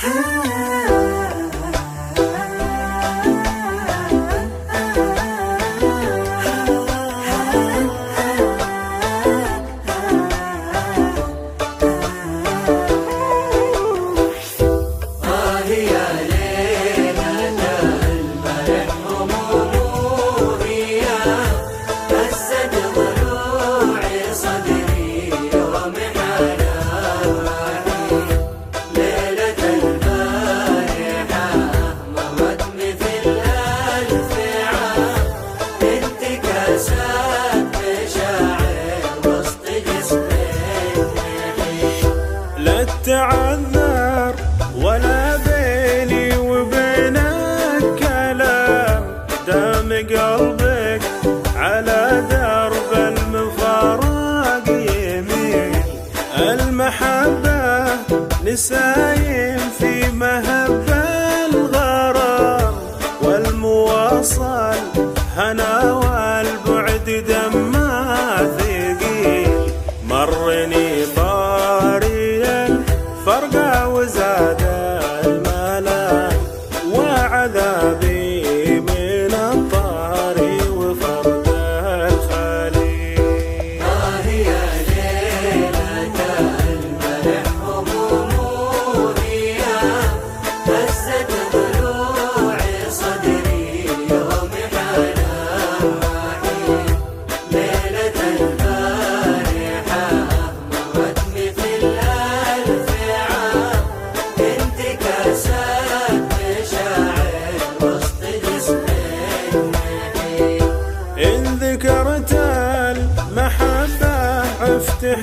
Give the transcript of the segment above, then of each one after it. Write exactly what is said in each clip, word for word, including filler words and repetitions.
تعذر ولا بيني وبينك كلام، دام قلبك على درب المفارق يميل. المحبة نسايم في مهب الغرام، والمواصل هنا والبعد دمه ثقيل. مرني طاريا فرقة وزاد الملام، وعذابي من الطار وفرق الخليل. آه يا ليلة البرح هموم هي، هزت ضلوعي صدري يوم حنام وحيد. ليلة البارحة مرت مثل ألف عام، انت كاسات مشاعر وسط جسمين نحيل. إن ذكرت المحبة افتح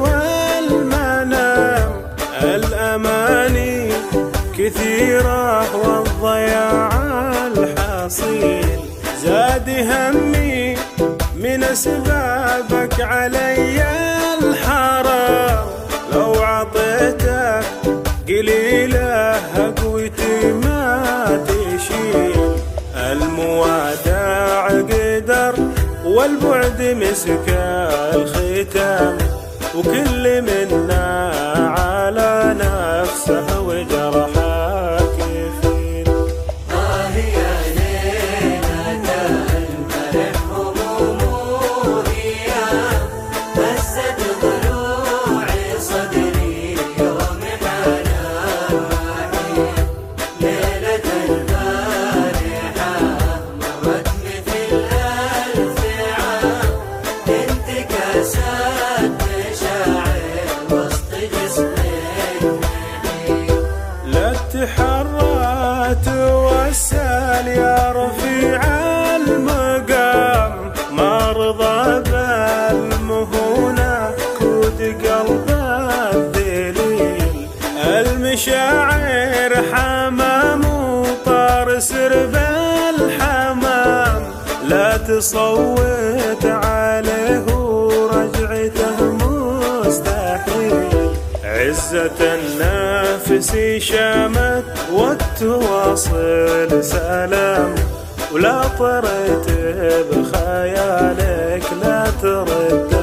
المنام، الأماني كثيرة والضياع الحصيل. زاد همي من أسبابك علي الحرام، لو عطيتك قليلة قوتي ما تشيل. الموادع قدر والبعد مسك الختام، وكل منا على نفسه وجرحه كفيل. آه يا ليلة البرح هموم هي، هزت ضلوعي صدري يوم حنام وحيد. ليلة البارحة مرت مثل ألف عام، انت كاسات مشاعر وسط جسمين نحيل. لا تحرى توسل يا رفيع المقام، ما رضى بالمهونة كود قلب الذليل. المشاعر حمام وطار سرب الحمام، لا تصوت عليه ورجعته مستحيل. عزة النفس شامت والتواصل سلام، ولا طريت بخيالك لا ترد